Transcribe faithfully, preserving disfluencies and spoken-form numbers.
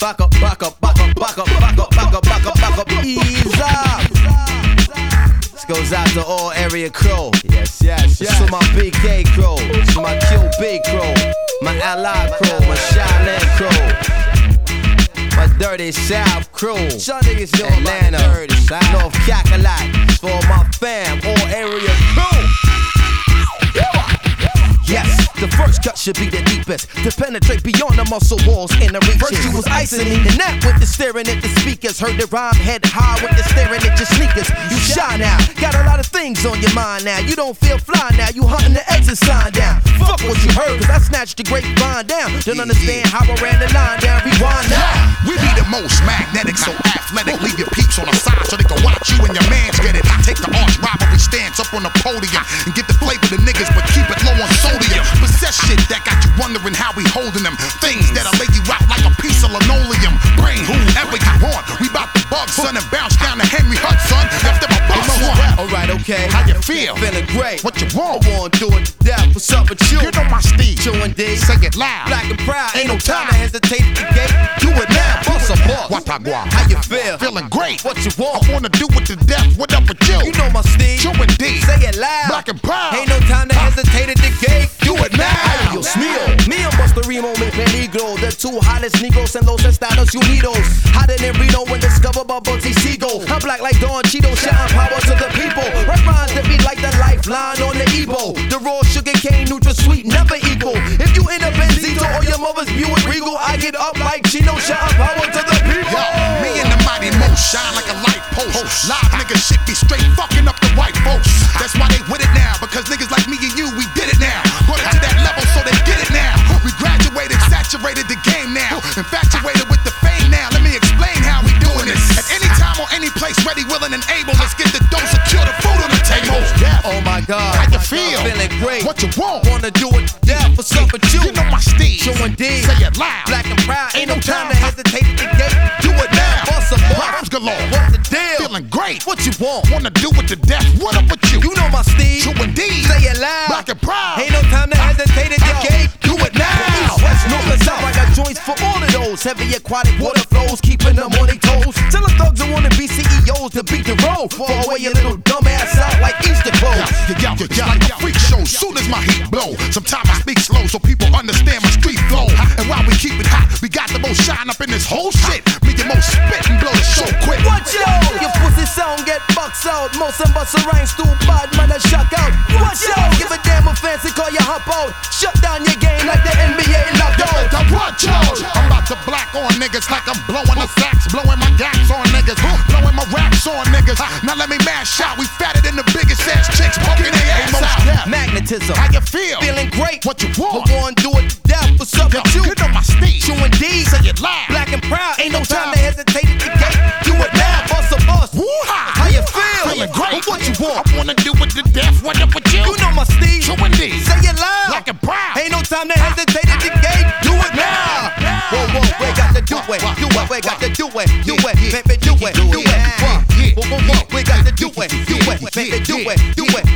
back up, back up, back up, back up, back up, back up, back up, back up, ease up. This goes out to all area crew. Yes, yes, yes. To my B K crew, to my Q B crew, my Allied crew, my Shaolin crew, my Dirty South crew, Atlanta, North Cackalack, for my fam, all area crew. Yes, the first cut should be the deepest, to penetrate beyond the muscle walls in the reaches. First you was icing me, and that with the staring at the speakers. Heard the rhyme head high with the staring at your sneakers. You shy now, got a lot of things on your mind now. You don't feel fly now, you hunting the exit sign down. Fuck what you heard, cause I snatched the grapevine down. Don't understand how I ran the line down, rewind now. We be the most magnetic, so athletic. Leave your peeps on the side so they can watch you and your mans get it. I take the arch rivalry stance up on the podium and get the flavor to niggas, but keep it low on sodium. Possess shit that got you wondering how we holding them. Things that'll lay you out like a piece of linoleum. Bring whoever you want. We bout to bug, son, and bounce down to Henry Hudson. After my boss one. Alright, okay. How you feel? Feeling great. What you want? I wanna do it to death. What's up with you? You know my steed. Q and D. Say it loud. Black and proud. Ain't no time to hesitate at the gate. Do it now. Boss a boss. Watagua. How you feel? Feeling great. What you want? I wanna do it to death. What up with you? You know my steed. Q and D. Say it loud. Black and proud. Ain't no time to hesitate at the gate. Do it now. Ay, Dios mío. Me and Busta Rimo me peligro. The two hottest negros en los Estados Unidos. Hotter than Reno when discovered by Bugsy Siegel. I'm black like Don Cheeto, shouting power to the people. Rap rhymes that be like the lifeline on the Ebo. The raw sugar cane, neutral sweet, never equal. If you in a Benzito or your mother's Buick Regal, I get up like Chino, shouting power to the people. Yo, me and the mighty Mo shine like a light post. Live niggas shit be straight fucking up the white folks. That's why they with it now, because niggas like me and you, we did it now. Brought it to that level so they get it now. We graduated, saturated the game now. Infatuated with the fame now. Let me explain how we doing this. At any time or any place, ready, willing, and able. Let's get the dose, secure the food on the table. Oh my God, how you feel? Feeling great. What you want? Wanna do it to death. What's up with you? You know my steed. Q and D. Say it loud. Black and proud. Ain't no time to hesitate at the gate. Do it now. Boss a boss. Rhymes galore. What's the deal? Feeling great. What you want? Wanna do it to death. What up with you? You know my steed. Q and D. Say it loud. Black and proud. Ain't no time to hesitate at the gate. Do it now. East, west, north, and south. I got joints for all of those. Heavy aquatic water flows, keeping them on their toes. Tell the thugs I wanna be C E Os to beat the road. Fall away your little dumb ass out like Easter clothes. Yeah, yeah, yeah, like a freak show. Soon as my heat blow, sometimes I speak slow so people understand my street flow. And while we keep it hot, we got the most shine up in this whole shit. Me and most spit and blow the show quick. Watch out, your pussy sound get bucks out. Most and bust a rhymes too bad, man, I shock out. Watch out, give a damn a fancy call you hop out. Shut down your game like the N B A lockdown. Now watch out, I'm about to black on niggas like I'm blowing the sax, blowing my gaps on niggas, blowing my raps on niggas. Now let me mash out, we fatter than the biggest ass chicks, poking their ass out. Magnetism, how you feel? Feeling great. What you want? I wanna do it to death. What's up with you? You know my steed. Q and D. Say it loud. Black and proud. Ain't no time to hesitate at the gate. Do it now, boss a boss. Woo-ha. How you feel? Feeling great. What you want? I wanna do it to death. What up with you? You know my steed. Q and D. Say it loud. Black and proud. Ain't no time to hesitate at the gate. Do it now. Whoa, whoa, we got to do it. Do it. We got to do it. Do it. Baby, do it. Do it. Whoa, whoa, whoa. We got to do it. Do it. Baby, do it. Do it.